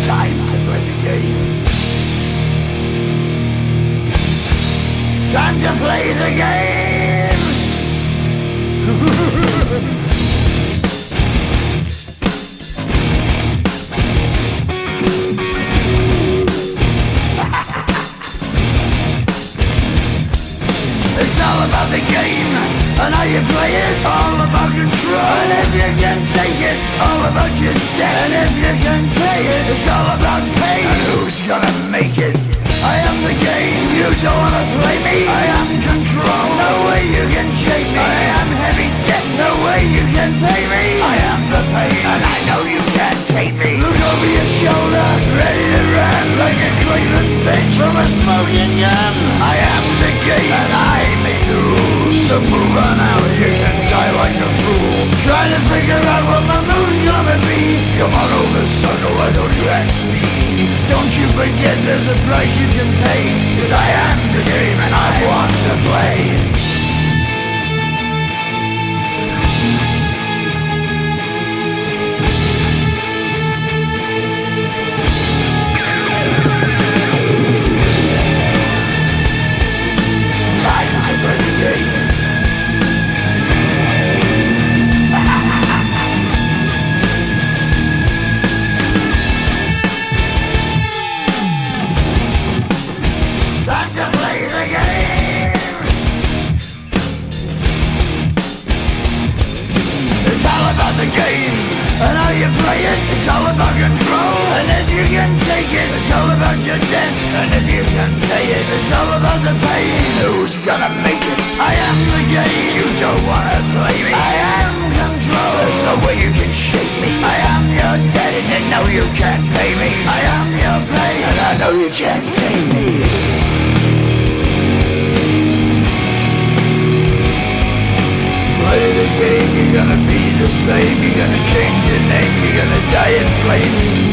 Time to play the game. Time to play the game. It's all about the game and how you play it. All about control, and if you can take it, all about your debt. And if you can pay it, it's all about pain. And who's gonna make it? I am the game, you don't wanna play me. I am control, no way you can shake me. I am heavy debt, no way you can pay me. I am the pain, and I know you can't take me. Look over your shoulder, ready to run like a Cleveland bitch from a smoking gun. I am the game, and I make the rules. So move on out, you can die like a fool. Trying to figure out what my move's gonna be. Come on over, sucker, why don't you ask me? Don't you forget there's a price you can pay. 'Cause I am the game and I want to play. Time to play the game. Time to play the game. It's all about the game and how you play it. It's all about control, and if you can take it, it's all about your debt. And if you can pay it, it's all about the pain. Who's gonna make it? I am the game. You don't wanna play me. I am control. There's no way you can shake me. I am your debt, and you know you can't pay me. I am your pain, and I know you can't take me. Play the game, you're gonna be the same. You're gonna change your name, you're gonna die in flames.